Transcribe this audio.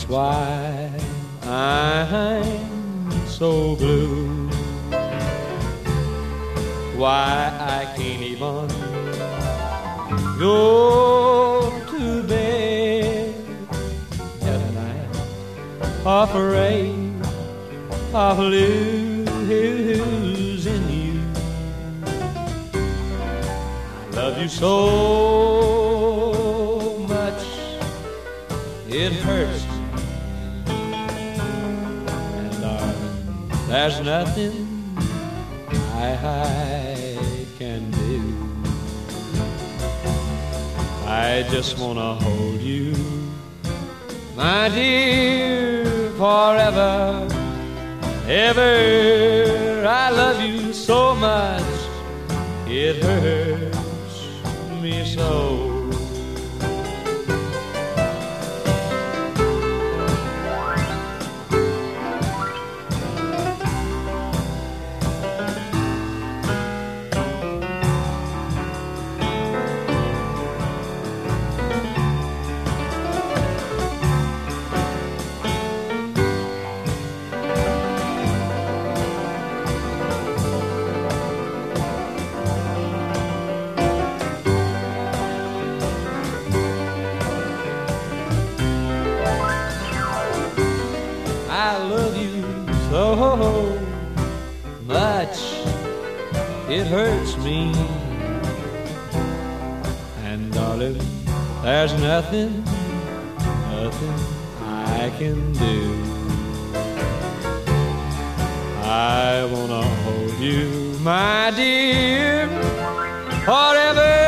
That's why I'm so blue. Why I can't even go to bed at night, afraid of losing you. I love you so much it hurts, and darling, there's nothing I can do. I just wanna hold you, my dear, forever, ever. I love you so much, it hurts me so. I love you so much, it hurts me. And darling, there's nothing I can do. I wanna hold you, my dear, forever.